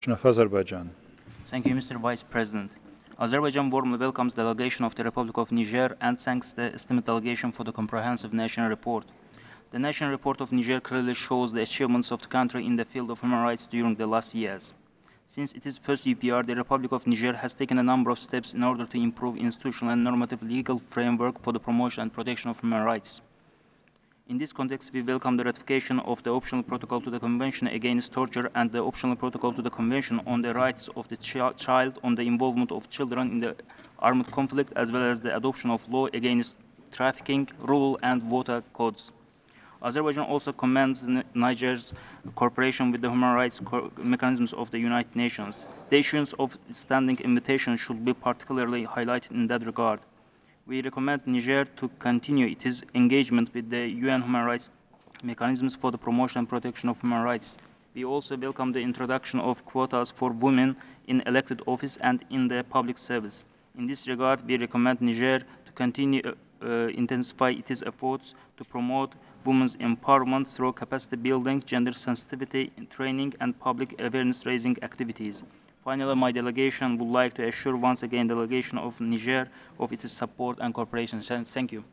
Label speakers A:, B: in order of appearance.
A: of Azerbaijan.
B: Thank you, Mr. Vice President. Azerbaijan warmly welcomes the delegation of the Republic of Niger and thanks the esteemed delegation for the comprehensive national report. The national report of Niger clearly shows the achievements of the country in the field of human rights during the last years. Since it is first UPR, the Republic of Niger has taken a number of steps in order to improve institutional and normative legal framework for the promotion and protection of human rights. In this context, we welcome the ratification of the optional protocol to the Convention Against Torture and the optional protocol to the Convention on the Rights of the Child on the involvement of children in the armed conflict, as well as the adoption of law against trafficking, rural and water codes. Azerbaijan also commends Niger's cooperation with the human rights mechanisms of the United Nations. The issuance of standing invitation should be particularly highlighted in that regard. We recommend Niger to continue its engagement with the UN human rights mechanisms for the promotion and protection of human rights. We also welcome the introduction of quotas for women in elected office and in the public service. In this regard, we recommend Niger to continue intensify its efforts to promote women's empowerment through capacity building, gender sensitivity training, and public awareness raising activities. Finally, my delegation would like to assure once again the delegation of Niger of its support and cooperation. Thank you.